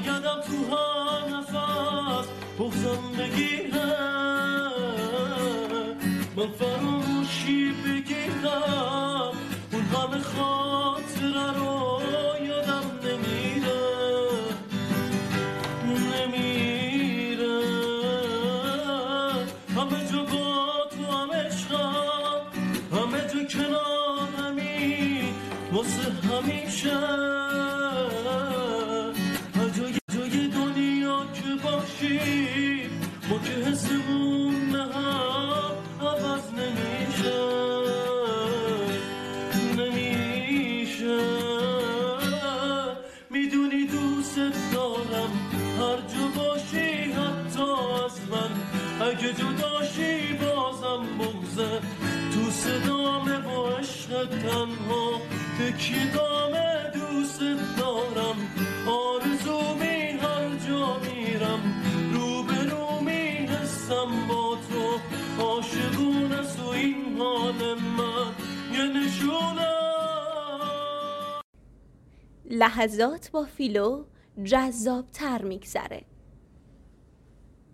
یادم تو هر نفس بغزم بگیره، من فراموشی بگیرم اون همه خاطره رو یادم نمیره، نمیره. همه جا با تو هم عشقم، همه جا کنارمی واسه همیشه. جای دنیا که باشی ما که حسمون نه هم عوض نمیشه، نمیشه. میدونی دوست دارم هر جا باشی حتی از من، اگه جداشی بازم بغزه تو صدامه و عشق تنها تکی دامه. دوست دارم آرزومی هر جا میرم روبرومی هستم با تو، عاشقون است و این حال من یه نشونه. لحظات با فیلو جذاب‌تر میگذره.